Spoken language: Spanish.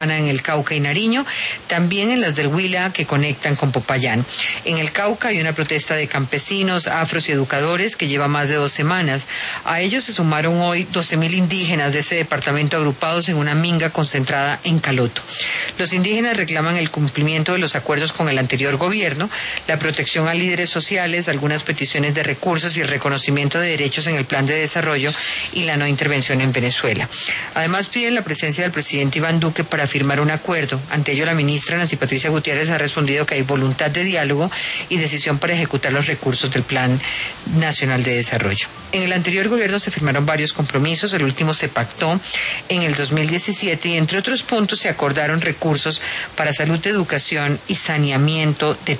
en el Cauca y Nariño, también en las del Huila que conectan con Popayán. En el Cauca hay una protesta de campesinos, afros y educadores que lleva más de 2 semanas. A ellos se sumaron hoy 12.000 indígenas de ese departamento agrupados en una minga concentrada en Caloto. Los indígenas reclaman el cumplimiento de los acuerdos con el anterior gobierno, la protección a líderes sociales, algunas peticiones de recursos y el reconocimiento de derechos en el plan de desarrollo y la no intervención en Venezuela. Además piden la presencia del presidente Iván Duque para firmar un acuerdo. Ante ello, la ministra Nancy Patricia Gutiérrez ha respondido que hay voluntad de diálogo y decisión para ejecutar los recursos del Plan Nacional de Desarrollo. En el anterior gobierno se firmaron varios compromisos, el último se pactó en el 2017 y entre otros puntos se acordaron recursos para salud, educación y saneamiento de